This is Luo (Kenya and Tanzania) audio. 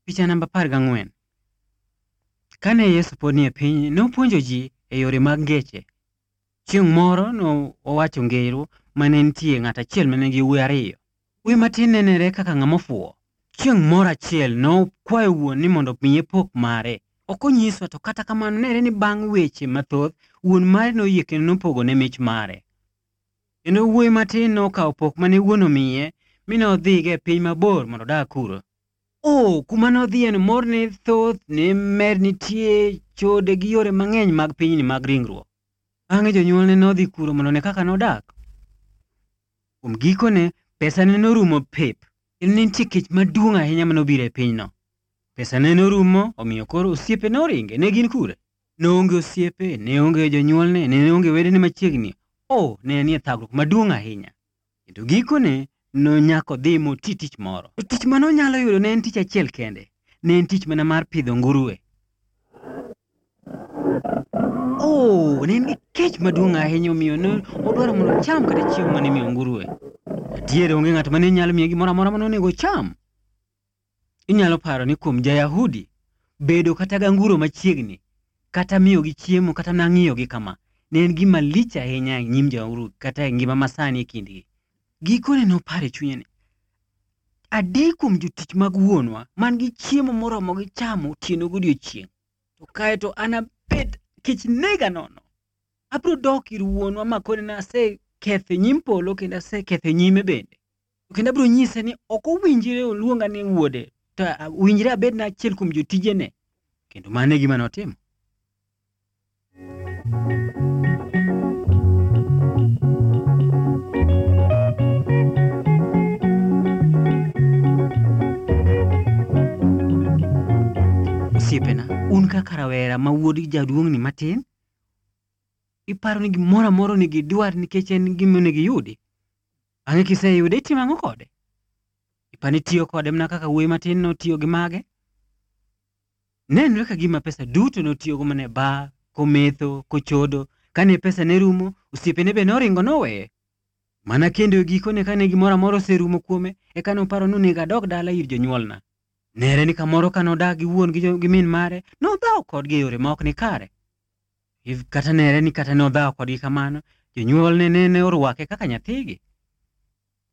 Picha namba 14. Kane Yesu pod ni e piny, nopuonjo ji e yore mag ngeche. Chieng' moro owacho ngero mane nitie ng'at achiel mane nigi wuoyi ariyo. Wuoyi matin nenere kaka ng'ama ofuwo. Chieng' moro achiel nokwayo wuon ni mondo miye pok mare. Ok onyiso, to kata kamano nere ni bang' weche mathoth wuon mare noyie kendo nopogone mich mare. Kendo wuoyi matin nokawo pok mane wuon omiye mi nodhigo e piny mabor mondo odag kuro. Kuma nodhiye mor ne thoth, ne mer nitie, chode gi yore mang'eny mag pinyni mag ringruok. Bang'e jonyuolne nodhi kuro mondo ne kaka nodak. Kuom gikone, pesane norumo pep. Kendo ne nitie kech maduong' ahinya manobiro e pinyno. Pesane norumo, omiyo koro osiepe noringe. Ne gin kure? Noonge osiepe, ne onge jonyuolne, ne onge wedene machiegni. Ne nie thagruok maduong' ahinya. Kendo gikone nonyako dhi moti tich moro. To tich manonyalo yudo ne en tich achiel kende. Ne en tich mana mar pidho nguruwe. Ne en gi kech maduong' ahinya, omiyo ne odwaro mondo ocham kata chiemo mane imiyo nguruwe. Adier onge ng'at mane nyalo miye gimoro amora mane onego ocham. Inyalo paro ni kuom ja-Yahudi, bedo kata ganguro machiegni, kata miyogi chiemo, kata nang'iyogi kama, ne en gima lich ahinya e nyim jauru kata e ngima masani e kindgi. Gikone noparo e chunye ni, adek kuom jotich mag wuonwa man gi chiemo moromogi chamo otieno godiechieng', to kae to an abed kech nega nono. Abiro dok ir wuonwa makone ni aseketho e nyim polo kendo aseketho e nyime bende. Kendo abiro nyise ni ok owinjore oluonga ni wuode, to winjre abed na achiel kuom jotijene. Kendo mano e gima notimo. Osiepena, un kaka rawera ma wuod jaduong'ni matin, iparo ni gimoro amora nigi dwar nikech en gima onego iyudi. Bang'e kiseyude itimo ang'o kode? Ipani tiyo kode mana kaka wuoyi matin notiyo gi mage? Nenre ka gima pesa duto notiyogo mana e bar, kometho, kochodo. Kane pesa ne rumo, osiepene be noringo noweye. Mana kendo gikone kane gimoro amora oserumo kuome, eka noparo ni onego adog dala ir jonyuolna. Nere ni kamoro kanodak gi wuon gi min mare, nodhawo kodgi e yore ma ok ni kare. Kata nere ni kata nodhawo kodgi kamano, jonyuolne ne orwake kaka nyathigi.